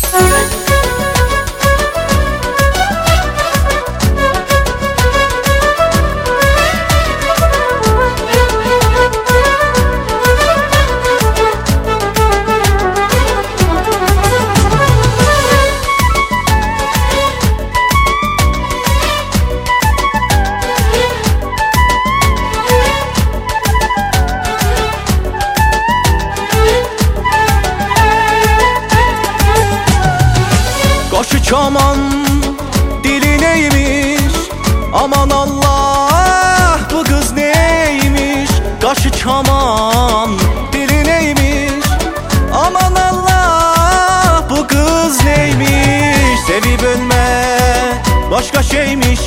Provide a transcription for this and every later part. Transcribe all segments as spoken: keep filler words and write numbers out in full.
Qaşı kaman dili neymiş? Aman Allah, bu kız neymiş? Qaşı kaman dili neymiş? Aman Allah, bu kız neymiş? Sevip ölme başka şeymiş,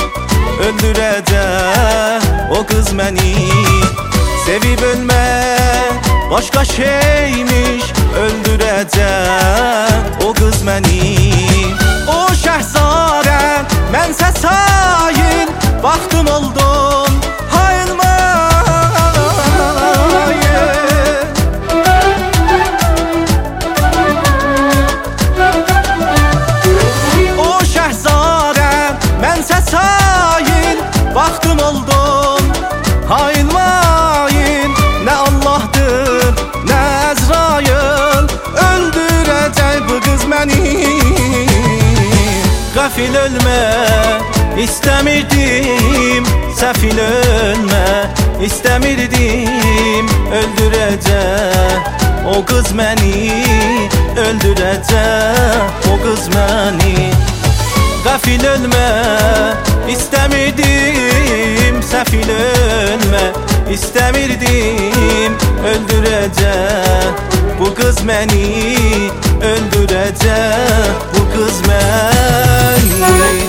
öldürecek o kız beni. Sevip ölme başka şeymiş, öldürecek o kız beni. O şehzade mənsə sayın, vaxtım oldum hayılmayın. O şehzade mənsə sayın, vaxtım oldum hayılmayın. Nə Allah'dır, nə Əzrail, öldürəcək bu qız məni. Qəfil ölmə istəmirdim, səfil ölmə istəmirdim, öldürəcək o qız məni, öldürəcək o qız məni. Qəfil ölmə istəmirdim, səfil ölmə istəmirdim, öldürəcək bu qız məni, öldürəcək bu qız məni.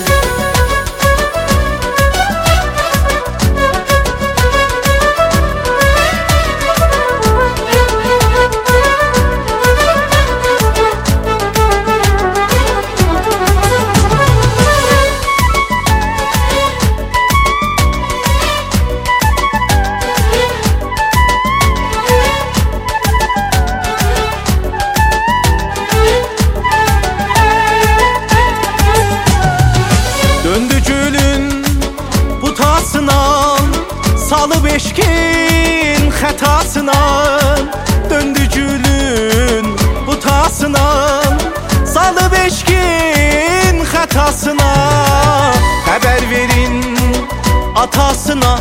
Salıb eşkin xətasına, döndü gülün butasına. Salıb eşkin xətasına, xəbər verin atasına,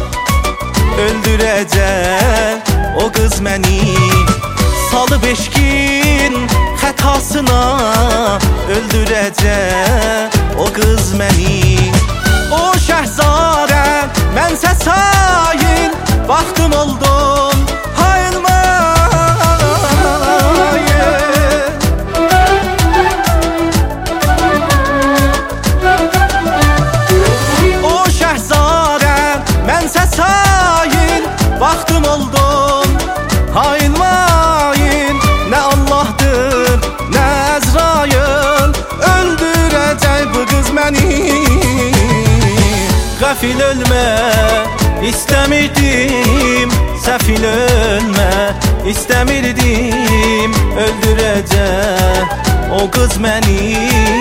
öldürəcək o qız məni. Salıb eşkin xətasına, öldürəcək o qız məni. O şəhzadə mənsə sayın, vaxtım oldum hayılmayın. O şəhzadə mənsə sayın, vaxtım oldum hayılmayın. Nə Allah'dır, nə Əzrail, öldürəcək bu qız məni. Qəfil ölmə istəmirdim, səfil ölmə istəmirdim, öldürəcək o qız məni,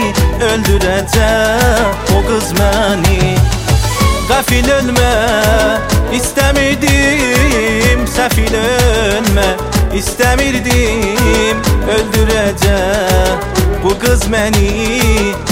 öldürəcək o qız məni. Qəfil ölmə istəmirdim, səfil ölmə istəmirdim, öldürəcək bu qız məni,